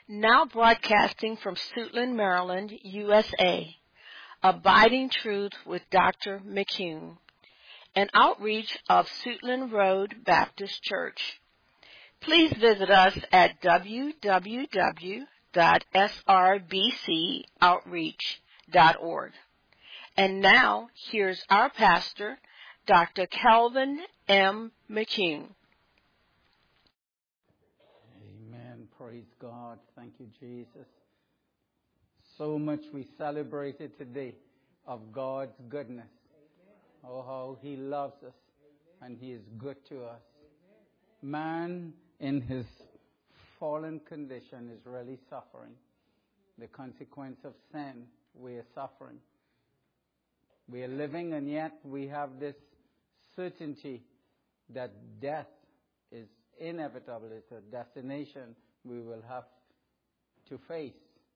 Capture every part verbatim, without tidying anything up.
Now broadcasting from Suitland, Maryland, U S A, Abiding Truth with Doctor McCune, an outreach of Suitland Road Baptist Church. Please visit us at w w w dot s r b c outreach dot org. And now, here's our pastor, Doctor Calvin M. McCune. Amen. Praise God. Thank you, Jesus. So much we celebrated today of God's goodness. Oh, how He loves us and He is good to us. Man in his fallen condition is really suffering. The consequence of sin, we are suffering. We are living, and yet we have this certainty that death is inevitable. It's a destination we will have to face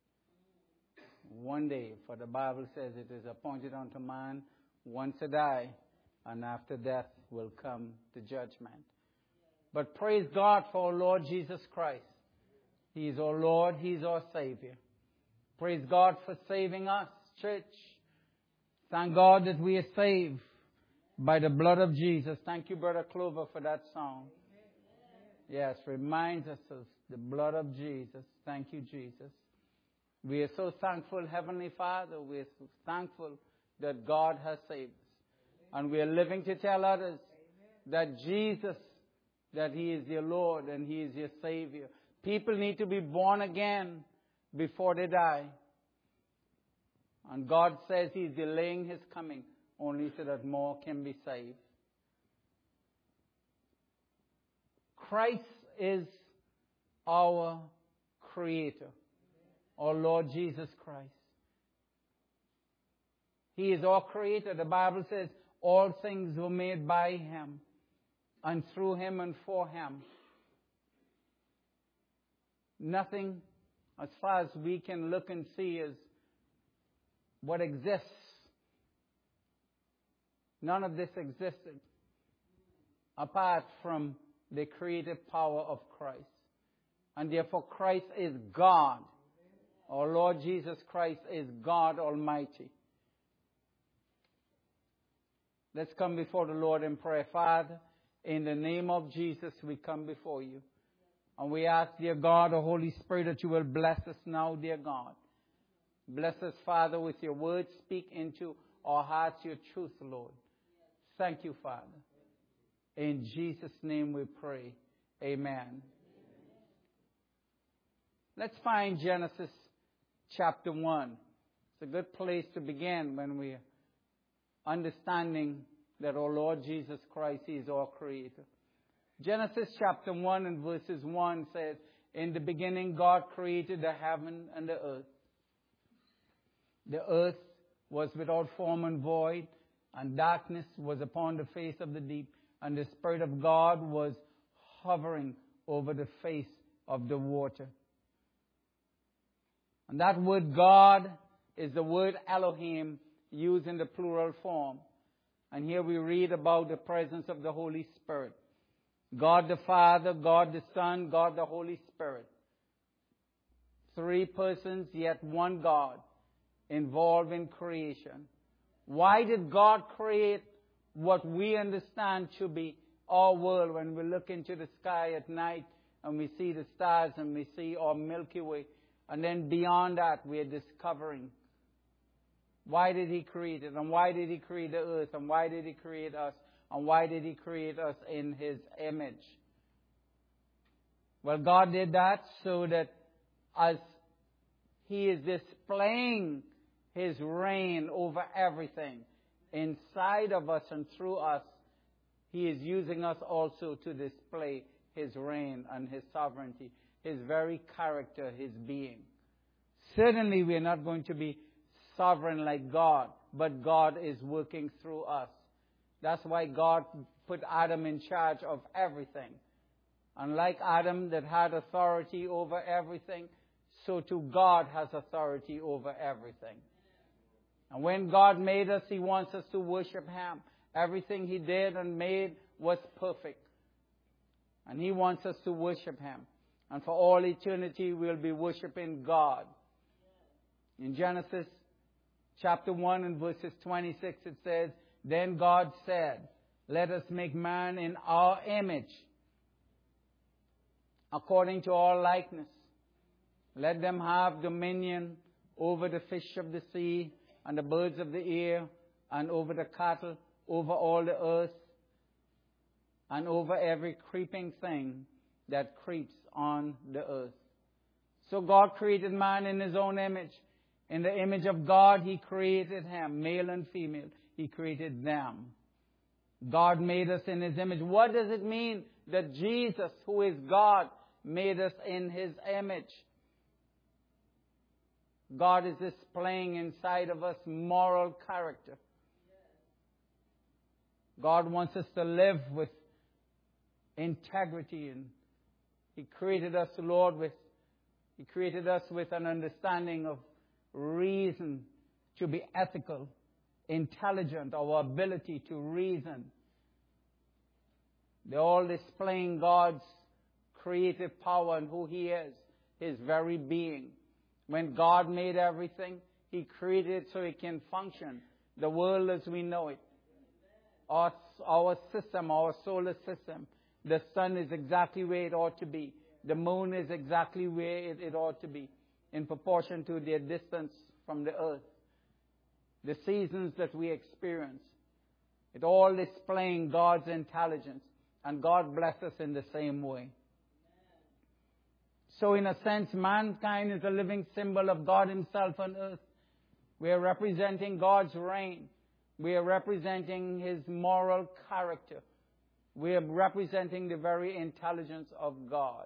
one day. For the Bible says it is appointed unto man once to die, and after death will come the judgment. But praise God for our Lord Jesus Christ. He is our Lord. He is our Savior. Praise God for saving us, church. Thank God that we are saved by the blood of Jesus. Thank you, Brother Clover, for that song. Yes, reminds us of the blood of Jesus. Thank you, Jesus. We are so thankful, Heavenly Father. We are so thankful that God has saved us. And we are living to tell others that Jesus, that He is your Lord and He is your Savior. People need to be born again before they die. And God says He's delaying His coming only so that more can be saved. Christ is our Creator, our Lord Jesus Christ. He is our Creator. The Bible says all things were made by Him and through Him and for Him. Nothing, as far as we can look and see, is what exists. None of this existed apart from the creative power of Christ. And therefore Christ is God. Our Lord Jesus Christ is God Almighty. Let's come before the Lord in prayer. Father, in the name of Jesus, we come before you. And we ask, dear God, the Holy Spirit, that you will bless us now, dear God. Bless us, Father, with your word. Speak into our hearts your truth, Lord. Thank you, Father. In Jesus' name we pray. Amen. Let's find Genesis chapter one. It's a good place to begin when we're understanding that our Lord Jesus Christ is our Creator. Genesis chapter one and verses one says, in the beginning God created the heaven and the earth. The earth was without form and void, and darkness was upon the face of the deep, and the Spirit of God was hovering over the face of the water. And that word God is the word Elohim used in the plural form. And here we read about the presence of the Holy Spirit. God the Father, God the Son, God the Holy Spirit. Three persons, yet one God, involved in creation. Why did God create what we understand to be our world when we look into the sky at night and we see the stars and we see our Milky Way? And then beyond that, we are discovering. Why did He create it? And why did He create the earth? And why did He create us? And why did He create us in His image? Well, God did that so that as He is displaying His reign over everything inside of us and through us, He is using us also to display His reign and His sovereignty, His very character, His being. Certainly we are not going to be sovereign like God, but God is working through us. That's why God put Adam in charge of everything. Unlike Adam that had authority over everything, so too God has authority over everything. And when God made us, He wants us to worship Him. Everything He did and made was perfect. And He wants us to worship Him. And for all eternity, we'll be worshiping God. In Genesis chapter one and verses twenty-six, it says, "Then God said, let us make man in our image, according to our likeness. Let them have dominion over the fish of the sea and the birds of the air and over the cattle, over all the earth, and over every creeping thing that creeps on the earth." So God created man in His own image. In the image of God, He created him, male and female. He created them. God made us in His image. What does it mean that Jesus, who is God, made us in His image? God is displaying inside of us moral character. God wants us to live with integrity, and He created us, Lord, with He created us with an understanding of reason, to be ethical, intelligent, our ability to reason. They're all displaying God's creative power and who He is, His very being. When God made everything, He created it so it can function. The world as we know it. Our, our system, our solar system. The sun is exactly where it ought to be. The moon is exactly where it, it ought to be, in proportion to their distance from the earth. The seasons that we experience. It all displaying God's intelligence. And God bless us in the same way. So in a sense, mankind is a living symbol of God Himself on earth. We are representing God's reign. We are representing His moral character. We are representing the very intelligence of God.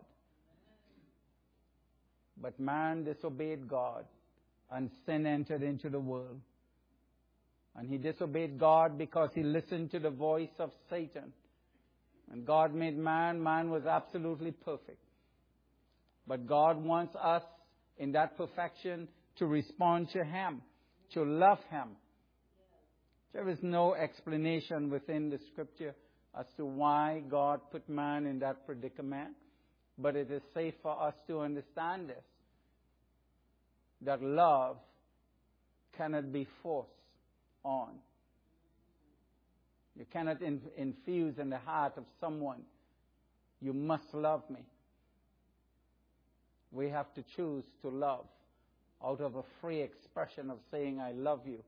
But man disobeyed God, and sin entered into the world. And he disobeyed God because he listened to the voice of Satan. When God made man, man was absolutely perfect. But God wants us in that perfection to respond to Him, to love Him. There is no explanation within the Scripture as to why God put man in that predicament. But it is safe for us to understand this. That love cannot be forced on. You cannot in, infuse in the heart of someone, "You must love me." We have to choose to love out of a free expression of saying, "I love you."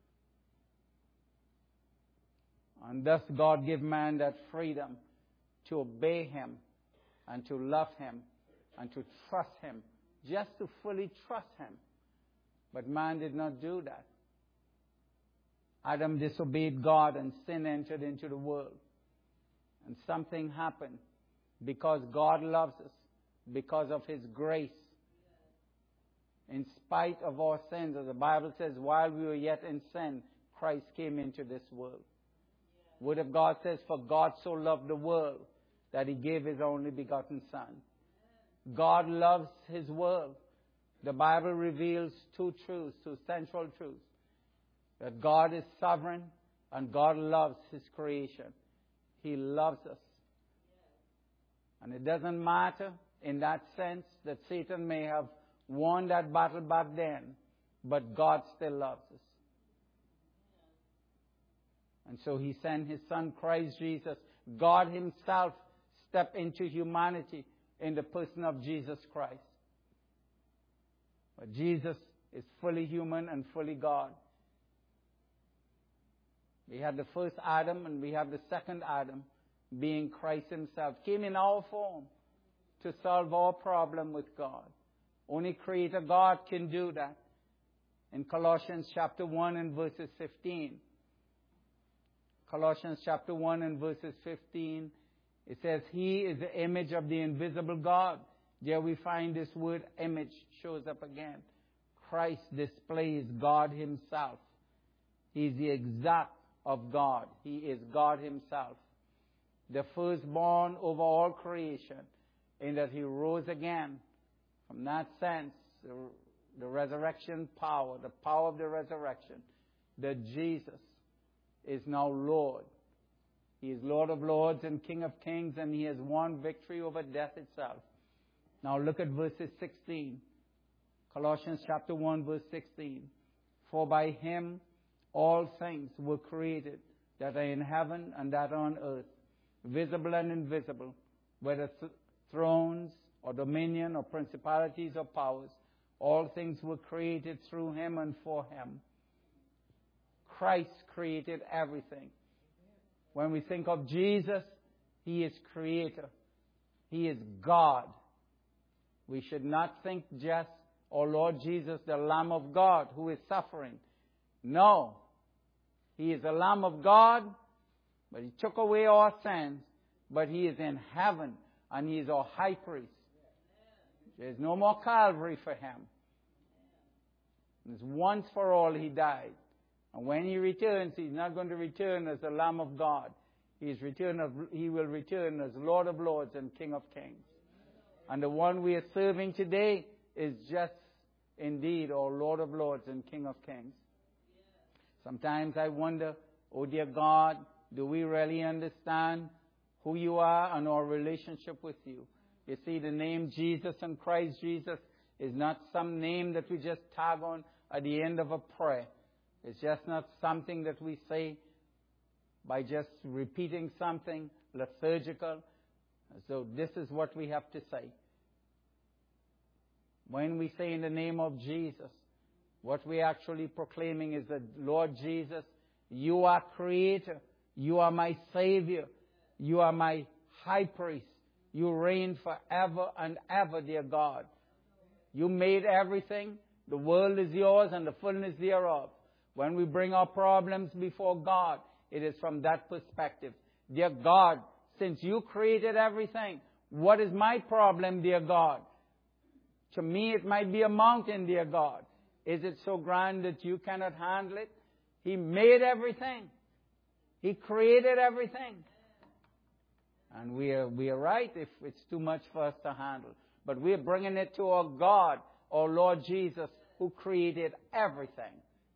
And thus God gave man that freedom to obey Him and to love Him and to trust Him, just to fully trust Him. But man did not do that. Adam disobeyed God and sin entered into the world. And something happened because God loves us, because of His grace. In spite of our sins, as the Bible says, while we were yet in sin, Christ came into this world. Word of God says, "For God so loved the world that He gave His only begotten Son." God loves His world. The Bible reveals two truths, two central truths. That God is sovereign and God loves His creation. He loves us. And it doesn't matter in that sense that Satan may have won that battle back then, but God still loves us. And so He sent His Son, Christ Jesus. God Himself stepped into humanity in the person of Jesus Christ. But Jesus is fully human and fully God. We had the first Adam and we have the second Adam, being Christ Himself. Came in our form to solve our problem with God. Only Creator God can do that. In Colossians chapter one and verses fifteen. Colossians chapter one and verses fifteen. It says, "He is the image of the invisible God." There we find this word image shows up again. Christ displays God Himself. He is the exact of God. He is God Himself. The firstborn over all creation, in that He rose again. From that sense, the, the resurrection power, the power of the resurrection, that Jesus is now Lord. He is Lord of lords and King of kings, and He has won victory over death itself. Now look at verses sixteen. Colossians chapter one, verse sixteen. For by him all things were created that are in heaven and that are on earth, visible and invisible, whether th- thrones or dominion or principalities or powers. All things were created through him and for him. Christ created everything. When we think of Jesus, he is creator. He is God. We should not think just, oh Lord Jesus, the Lamb of God who is suffering. No. He is the Lamb of God, but he took away our sins, but he is in heaven and he is our high priest. There's no more Calvary for him. It's once for all he died. And when he returns, he's not going to return as the Lamb of God. He's return of, he will return as Lord of Lords and King of Kings. And the one we are serving today is just indeed our Lord of Lords and King of Kings. Sometimes I wonder, oh dear God, do we really understand who you are and our relationship with you? You see, the name Jesus and Christ Jesus is not some name that we just tag on at the end of a prayer. It's just not something that we say by just repeating something liturgical. So this is what we have to say. When we say in the name of Jesus, what we're actually proclaiming is that, Lord Jesus, you are creator. You are my Savior. You are my high priest. You reign forever and ever, dear God. You made everything. The world is yours and the fullness thereof. When we bring our problems before God, it is from that perspective. Dear God, since you created everything, what is my problem, dear God? To me, it might be a mountain, dear God. Is it so grand that you cannot handle it? He made everything. He created everything. And we are, we are right if it's too much for us to handle. But we're bringing it to our God, our Lord Jesus, who created everything.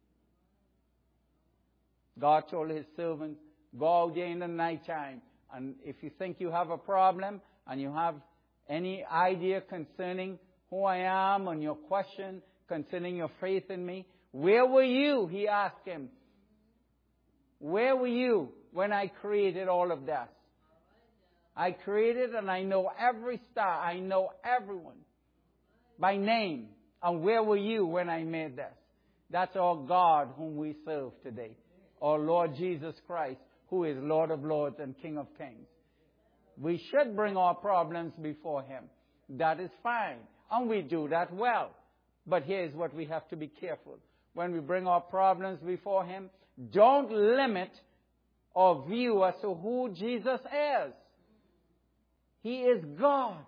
God told his servants, go out there in the nighttime, and if you think you have a problem and you have any idea concerning who I am and your question concerning your faith in me, where were you? He asked him. Where were you when I created all of that? I created and I know every star. I know everyone by name. And where were you when I made this? That's our God whom we serve today. Our Lord Jesus Christ, who is Lord of Lords and King of Kings. We should bring our problems before him. That is fine. And we do that well. But here's what we have to be careful. When we bring our problems before him, don't limit our view as to who Jesus is. He is God.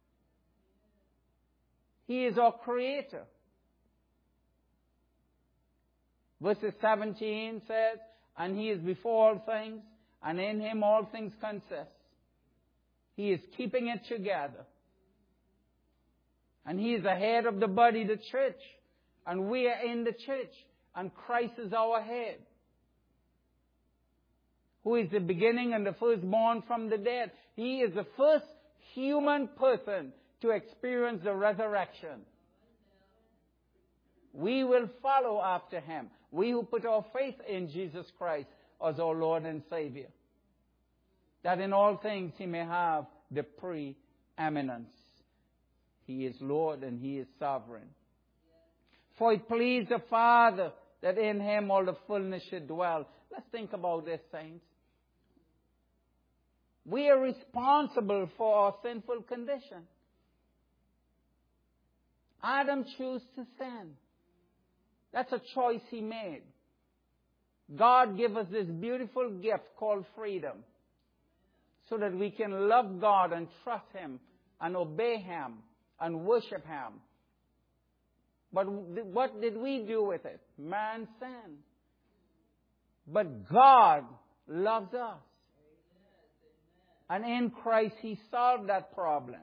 He is our Creator. Verses seventeen says, and he is before all things, and in him all things consist. He is keeping it together. And he is the head of the body, the church. And we are in the church. And Christ is our head. Who is the beginning and the firstborn from the dead. He is the first human person to experience the resurrection. We will follow after him. We who put our faith in Jesus Christ as our Lord and Savior. That in all things he may have the preeminence. He is Lord and he is sovereign. For it pleased the Father that in him all the fullness should dwell. Let's think about this, saints. We are responsible for our sinful condition. Adam chose to sin. That's a choice he made. God gave us this beautiful gift called freedom, so that we can love God and trust him and obey him and worship him. But what did we do with it? Man sinned. But God loves us. And in Christ he solved that problem.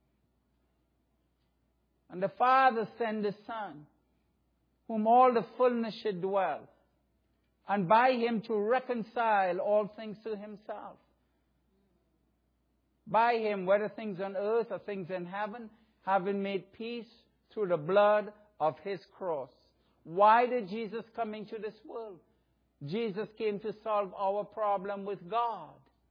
And the Father sent the Son, whom all the fullness should dwell, and by him to reconcile all things to himself. By him, whether things on earth or things in heaven, having made peace through the blood of his cross. Why did Jesus come into this world? Jesus came to solve our problem with God.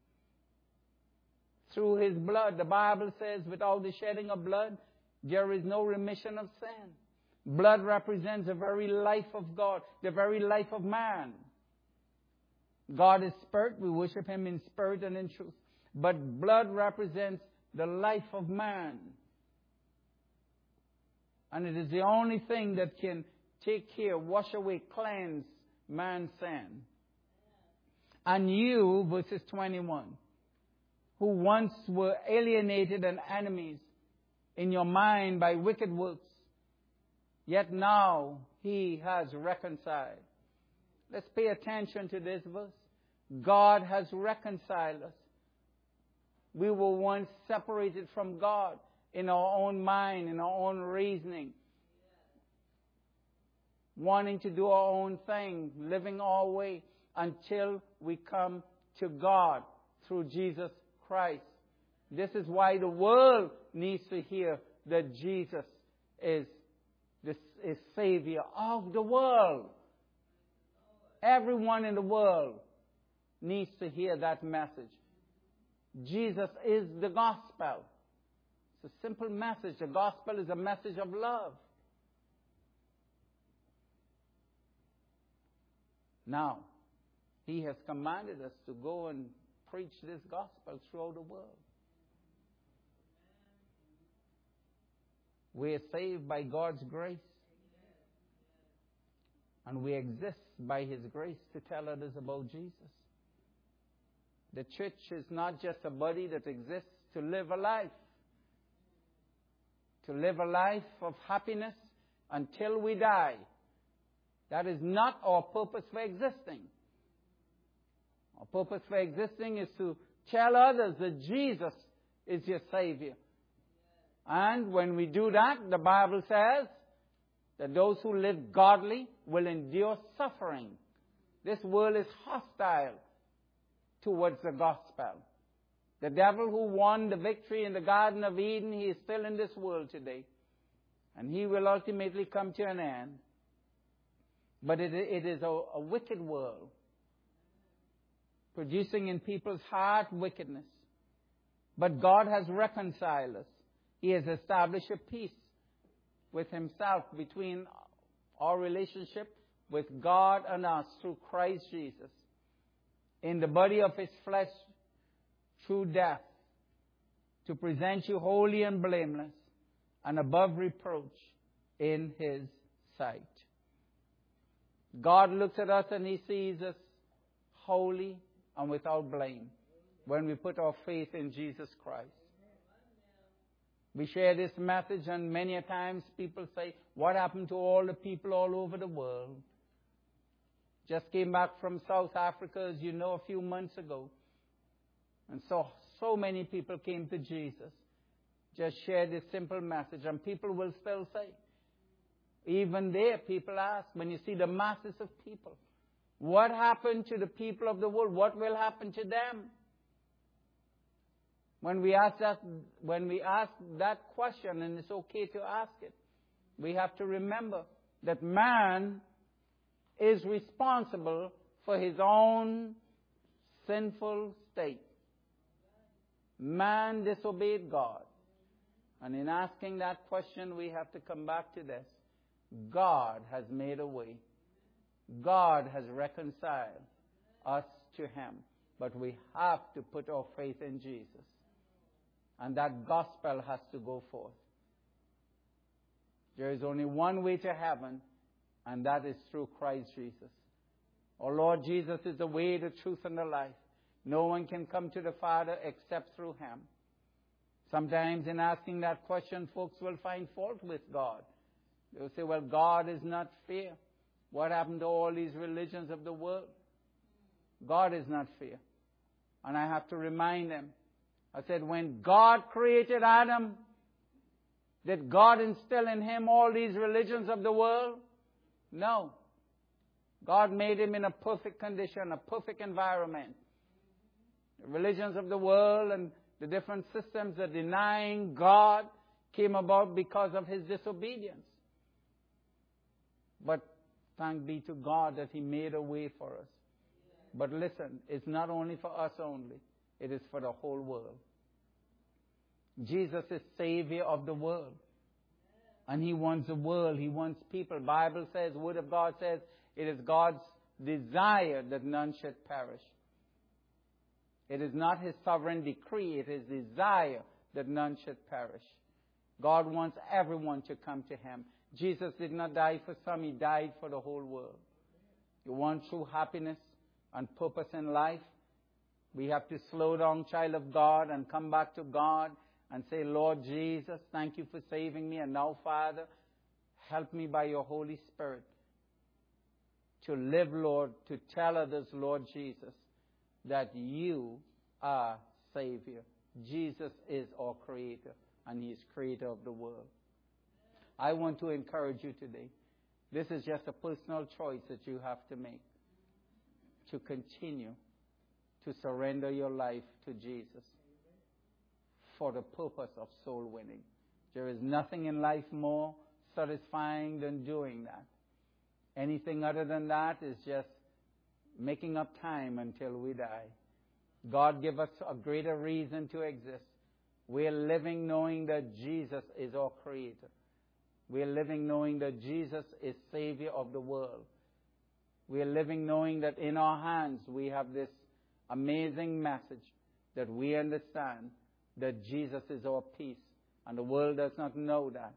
Through his blood, the Bible says, without the shedding of blood, there is no remission of sin. Blood represents the very life of God, the very life of man. God is spirit. We worship him in spirit and in truth. But blood represents the life of man. And it is the only thing that can take care, wash away, cleanse man's sin. And you, verses twenty-one, who once were alienated and enemies in your mind by wicked works, yet now he has reconciled. Let's pay attention to this verse. God has reconciled us. We were once separated from God in our own mind, in our own reasoning, wanting to do our own thing, living our way, until we come to God through Jesus Christ. This is why the world needs to hear that Jesus is the is Savior of the world. Everyone in the world needs to hear that message. Jesus is the gospel. It's a simple message. The gospel is a message of love. Now, he has commanded us to go and preach this gospel throughout the world. We are saved by God's grace. And we exist by his grace to tell others about Jesus. The church is not just a body that exists to live a life. To live a life of happiness until we die. That is not our purpose for existing. Our purpose for existing is to tell others that Jesus is your Savior. And when we do that, the Bible says that those who live godly will endure suffering. This world is hostile towards the gospel. The devil who won the victory in the Garden of Eden, he is still in this world today. And he will ultimately come to an end. But it, it is a, a wicked world, producing in people's heart wickedness. But God has reconciled us. He has established a peace with himself between our relationship with God and us through Christ Jesus. In the body of his flesh through death, to present you holy and blameless and above reproach in his sight. God looks at us and he sees us holy and without blame when we put our faith in Jesus Christ. We share this message, and many a times people say, what happened to all the people all over the world? Just came back from South Africa, as you know, a few months ago. And so, so many people came to Jesus. Just share this simple message, and people will still say, even there, people ask, when you see the masses of people, what happened to the people of the world? What will happen to them? When we ask that, when we ask that question, and it's okay to ask it, we have to remember that man is responsible for his own sinful state. Man disobeyed God. And in asking that question, we have to come back to this. God has made a way. God has reconciled us to him. But we have to put our faith in Jesus. And that gospel has to go forth. There is only one way to heaven, and that is through Christ Jesus. Our Lord Jesus is the way, the truth, and the life. No one can come to the Father except through him. Sometimes in asking that question, folks will find fault with God. They'll say, well, God is not fair. What happened to all these religions of the world? God is not fair. And I have to remind them. I said, when God created Adam, did God instill in him all these religions of the world? No. God made him in a perfect condition, a perfect environment. The religions of the world and the different systems are denying God. came about because of his disobedience. But thank be to God that he made a way for us. But listen, it's not only for us only. It is for the whole world. Jesus is Savior of the world. And he wants the world. He wants people. Bible says, Word of God says, it is God's desire that none should perish. It is not his sovereign decree. It is desire that none should perish. God wants everyone to come to him. Jesus did not die for some. He died for the whole world. You want true happiness and purpose in life? We have to slow down, child of God, and come back to God and say, Lord Jesus, thank you for saving me. And now, Father, help me by your Holy Spirit to live, Lord, to tell others, Lord Jesus, that you are Savior. Jesus is our Creator, and he is Creator of the world. I want to encourage you today. This is just a personal choice that you have to make, to continue to surrender your life to Jesus for the purpose of soul winning. There is nothing in life more satisfying than doing that. Anything other than that is just making up time until we die. God give us a greater reason to exist. We are living knowing that Jesus is our Creator. We are living knowing that Jesus is Savior of the world. We are living knowing that in our hands we have this amazing message that we understand that Jesus is our peace, and the world does not know that.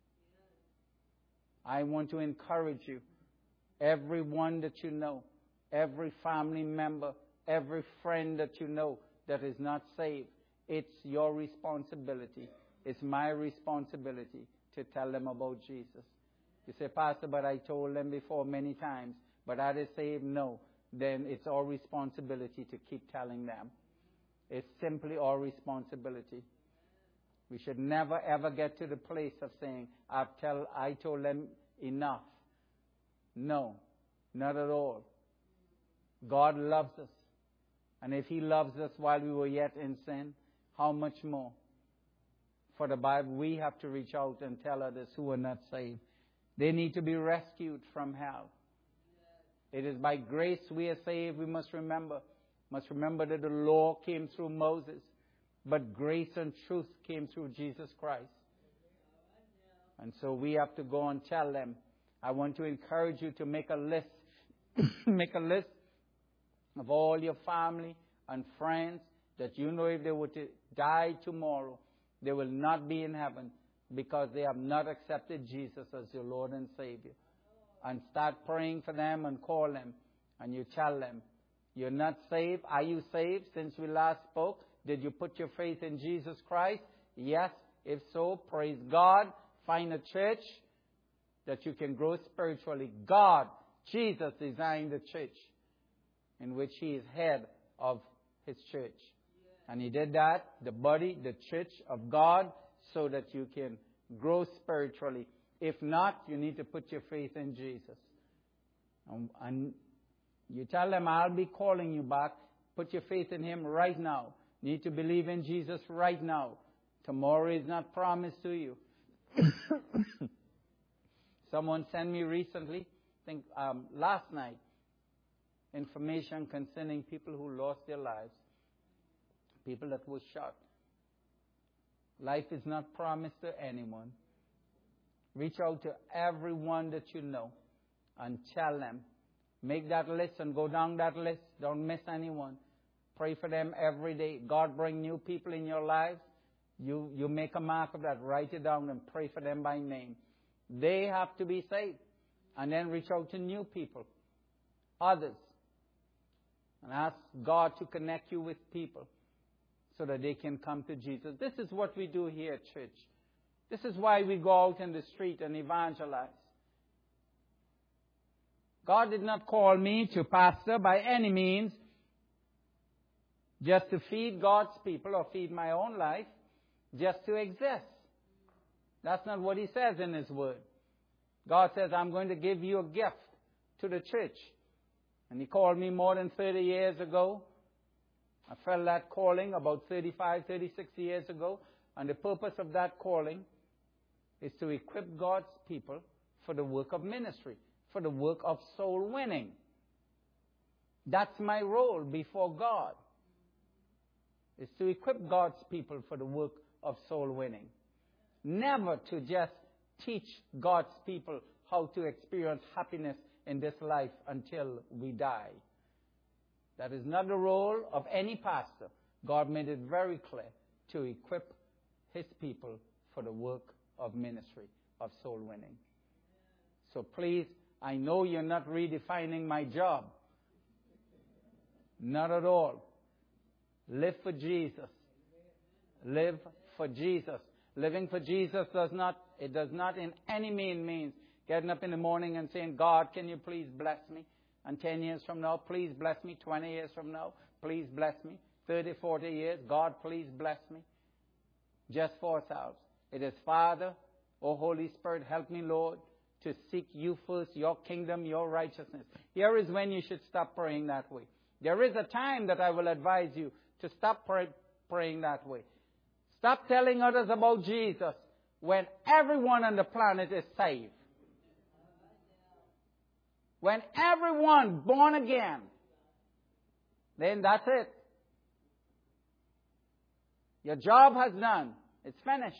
I want to encourage you, everyone that you know, every family member, every friend that you know that is not saved, it's your responsibility. It's my responsibility to tell them about Jesus. You say, Pastor, but I told them before many times, but are they saved? No. Then it's our responsibility to keep telling them. It's simply our responsibility. We should never ever get to the place of saying, I've tell, I told them enough. No, not at all. God loves us. And if he loves us while we were yet in sin, how much more? For the Bible, we have to reach out and tell others who are not saved. They need to be rescued from hell. It is by grace we are saved. We must remember. Must remember that the law came through Moses, but grace and truth came through Jesus Christ. And so we have to go and tell them. I want to encourage you to make a list. Make a list of all your family and friends that you know if they were to die tomorrow, they will not be in heaven because they have not accepted Jesus as your Lord and Savior. And start praying for them and call them. And you tell them, you're not saved. Are you saved since we last spoke? Did you put your faith in Jesus Christ? Yes. If so, praise God. Find a church that you can grow spiritually. God, Jesus designed the church in which he is head of his church. And he did that, the body, the church of God, so that you can grow spiritually. If not, you need to put your faith in Jesus. And, and you tell them, I'll be calling you back. Put your faith in him right now. You need to believe in Jesus right now. Tomorrow is not promised to you. Someone sent me recently, I think um, last night, information concerning people who lost their lives. People that were shot. Life is not promised to anyone. Reach out to everyone that you know and tell them. Make that list and go down that list. Don't miss anyone. Pray for them every day. God bring new people in your lives. You, you make a mark of that. Write it down and pray for them by name. They have to be saved. And then reach out to new people. Others. And ask God to connect you with people so that they can come to Jesus. This is what we do here at church. This is why we go out in the street and evangelize. God did not call me to pastor by any means just to feed God's people or feed my own life, just to exist. That's not what he says in his word. God says, I'm going to give you a gift to the church. And he called me more than thirty years ago. I felt that calling about thirty-five, thirty-six years ago. And the purpose of that calling is to equip God's people for the work of ministry, for the work of soul winning. That's my role before God, is to equip God's people for the work of soul winning. Never to just teach God's people how to experience happiness in this life until we die. That is not the role of any pastor. God made it very clear to equip His people for the work of ministry, of soul winning. So please, I know you're not redefining my job. Not at all. Live for Jesus. Live for Jesus. Living for Jesus does not, it does not in any mean means getting up in the morning and saying, God, can you please bless me? And ten years from now, please bless me. twenty years from now, please bless me. thirty, forty years, God, please bless me. Just for ourselves. It is, Father, O Holy Spirit, help me, Lord, to seek you first, your kingdom, your righteousness. Here is when you should stop praying that way. There is a time that I will advise you to stop pray, praying that way. Stop telling others about Jesus when everyone on the planet is saved. When everyone born again, then that's it. Your job has done. It's finished.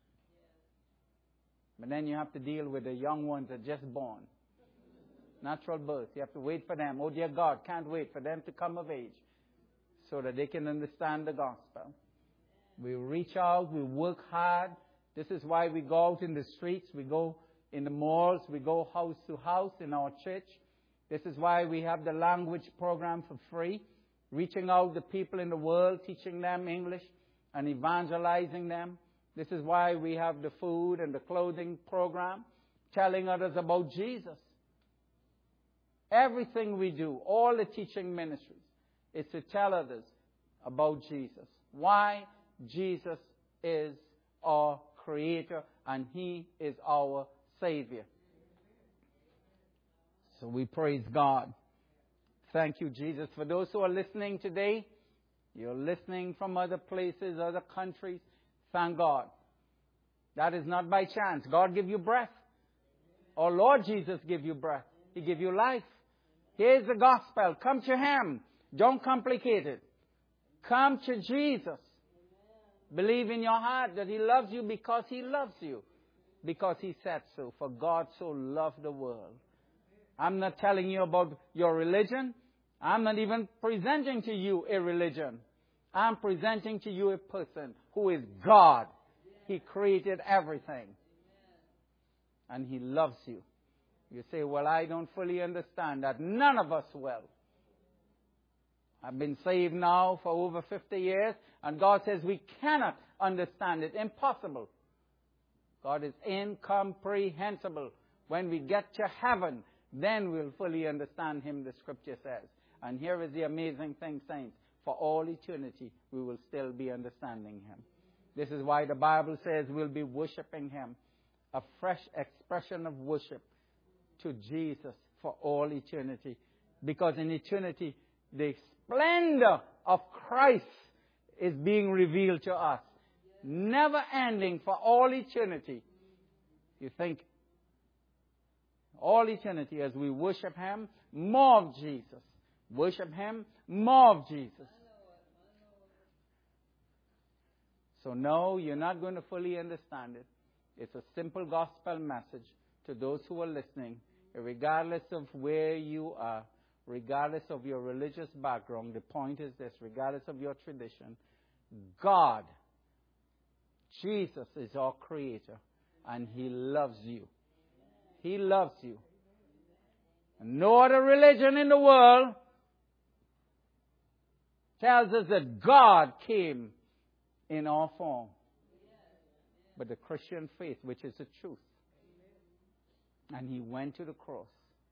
But then you have to deal with the young ones that are just born. Natural birth. You have to wait for them. Oh dear God, can't wait for them to come of age so that they can understand the gospel. We reach out, we work hard. This is why we go out in the streets, we go in the malls, we go house to house in our church. This is why we have the language program for free, reaching out to people in the world, teaching them English and evangelizing them. This is why we have the food and the clothing program, telling others about Jesus. Everything we do, all the teaching ministries, is to tell others about Jesus. Why? Jesus is our Creator and He is our Savior. So we praise God. Thank you, Jesus. For those who are listening today, you're listening from other places, other countries. Thank God. That is not by chance. God give you breath. Our Lord Jesus give you breath. He give you life. Here's the gospel. Come to Him. Don't complicate it. Come to Jesus. Believe in your heart that He loves you because He loves you. Because He said so. For God so loved the world. I'm not telling you about your religion. I'm not even presenting to you a religion. I'm presenting to you a person who is God. He created everything. And He loves you. You say, well, I don't fully understand that. None of us will. I've been saved now for over fifty years, and God says we cannot understand it. Impossible. God is incomprehensible. When we get to heaven, then we'll fully understand Him, the Scripture says. And here is the amazing thing, saints. For all eternity, we will still be understanding Him. This is why the Bible says we'll be worshiping Him. A fresh expression of worship to Jesus for all eternity. Because in eternity, the splendor of Christ is being revealed to us. Never ending for all eternity. You think, all eternity as we worship Him, more of Jesus. Worship Him, more of Jesus. So no, you're not going to fully understand it. It's a simple gospel message to those who are listening, regardless of where you are, regardless of your religious background. The point is this, regardless of your tradition, God, Jesus is our Creator, and He loves you. He loves you. And no other religion in the world tells us that God came in our form. But the Christian faith, which is the truth. And He went to the cross.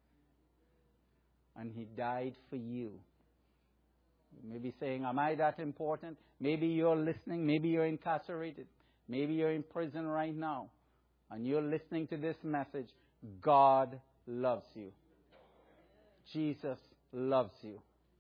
And He died for you. You may be saying, am I that important? Maybe you're listening. Maybe you're incarcerated. Maybe you're in prison right now. And you're listening to this message. God loves you. Jesus loves you.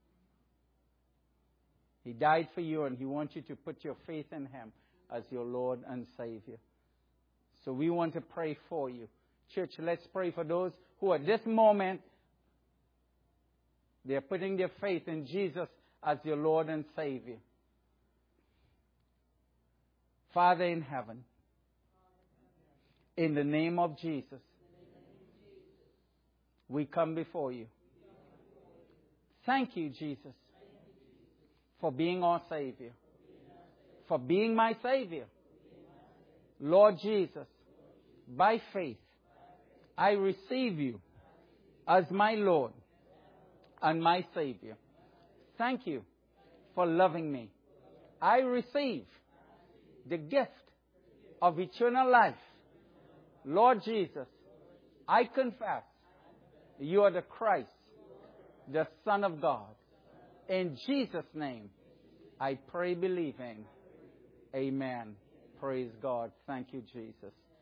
He died for you, and He wants you to put your faith in Him as your Lord and Savior. So we want to pray for you. Church, let's pray for those who at this moment, they are putting their faith in Jesus as your Lord and Savior. Father in heaven, in the name of Jesus, we come before you. Thank you, Jesus, for being our Savior, for being my Savior. Lord Jesus, by faith, I receive you as my Lord and my Savior. Thank you for loving me. I receive the gift of eternal life. Lord Jesus, I confess you are the Christ, the Son of God. In Jesus' name, I pray believing. Amen. Praise God. Thank you, Jesus.